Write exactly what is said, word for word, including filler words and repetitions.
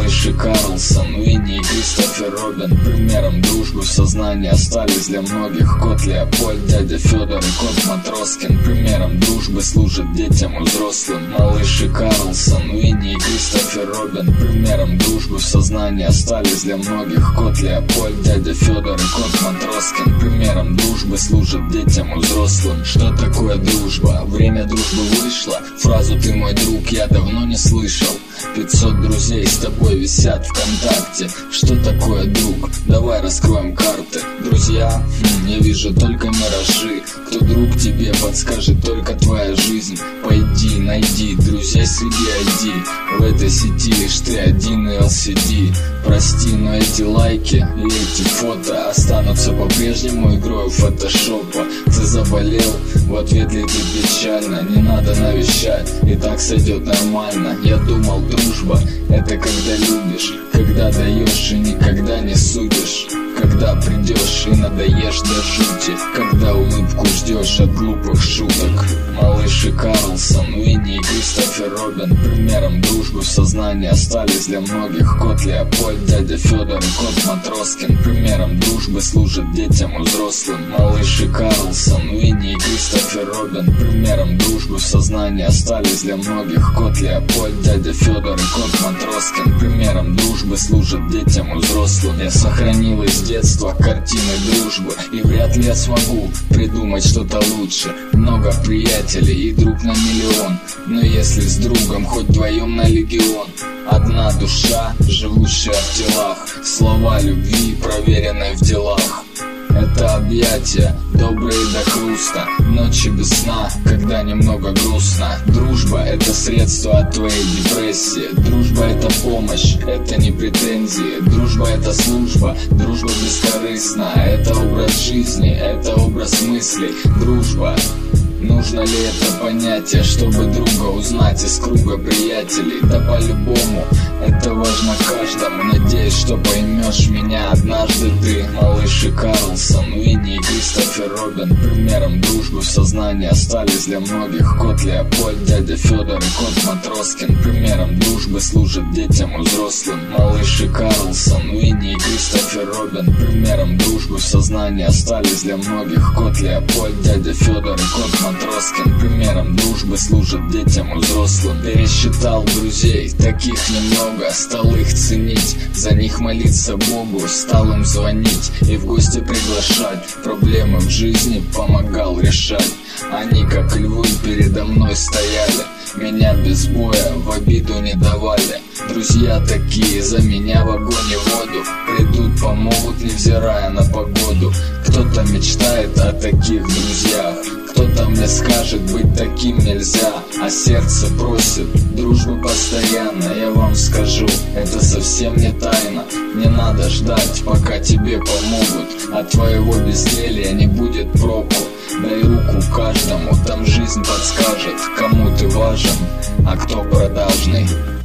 Малыш и Карлсон, Винни и Кристофер Робин. Примером дружбы в сознании остались для многих кот Леопольд, дядя Федор и кот Матроскин. Примером дружбы служат детям и взрослым. Малыш и Карлсон, Винни и Кристофер Робин. Примером дружбы в сознании остались для многих кот Леопольд, дядя Федор и кот Матроскин. Примером дружбы служат детям и взрослым. Что такое дружба? Время дружбы вышло. Фразу «ты мой друг» я давно не слышал. Пятьсот друзей с тобой висят ВКонтакте. Что такое друг? Давай раскроем карты. Друзья? Хм, я вижу только миражи. Кто друг тебе подскажет только твоя жизнь. Пойди, найди друзей среди ай ди. В этой сети лишь ты один и эл си ди. Прости, но эти лайки и эти фото останутся по-прежнему игрой фотошопа. Ты заболел? В ответ летит печально. Не надо навещать, и так сойдет нормально. Я думал, дружба — это когда любишь, когда даешь и никогда не судишь, когда придешь и надоешь до жути, когда улыбку ждешь от глупых шуток. Малыш и Карлсон, Винни и Кристофер Робин. Примером дружбы в сознании остались для многих кот Леопольд, дядя Федор и кот Матроскин. Примером дружбы служат детям и взрослым. Малыш и Карлсон, Винни и Кристофер Робин. Примером дружбы в сознании остались для многих кот Леопольд, дядя Федор и кот Матроскин. Примером дружбы служат детям и взрослым. Я сохранил из детства картины дружбы, и вряд ли я смогу придумать что-то лучше. Много приятелей и друг на миллион, но если с другом хоть вдвоем на легион. Одна душа, живущая в телах, слова любви, проверенные в делах. Это объятия, добрые до хруста, ночи без сна, когда немного грустно. Дружба — это средство от твоей депрессии. Дружба — это помощь, это не претензии. Дружба — это служба, дружба бескорыстна. Это образ жизни, это образ мыслей. Дружба. Нужно ли это понятие, чтобы друга узнать из круга приятелей? Да по-любому, это важно каждому. Надеюсь, что поймешь меня однажды ты. Малыш и Карлсон, Винни и Кристофер Робин. Примером дружбы в сознании остались для многих кот Леопольд, дядя Федор и кот Матроскин. Примером дружбы служат детям и взрослым. Малыш и Карлсон, Винни и Кристофер Робин. Примером дружбы в сознании остались для многих кот Леопольд, дядя Федор и кот Матроскин. Матроскин. Примером дружбы служат детям и взрослым. Пересчитал друзей, таких немного. Стал их ценить, за них молиться Богу. Стал им звонить и в гости приглашать. Проблемы в жизни помогал решать. Они как львы передо мной стояли, меня без боя в обиду не давали. Друзья такие, за меня в огонь и воду придут, помогут, невзирая на погоду. Кто-то мечтает о таких друзьях, кто-то мне скажет, быть таким нельзя. А сердце просит дружбы постоянно. Я вам скажу, это совсем не тайна. Не надо ждать, пока тебе помогут. От твоего безделья не будет проку. Дай руку каждому, там жизнь подскажет, кому ты важен, а кто продажный.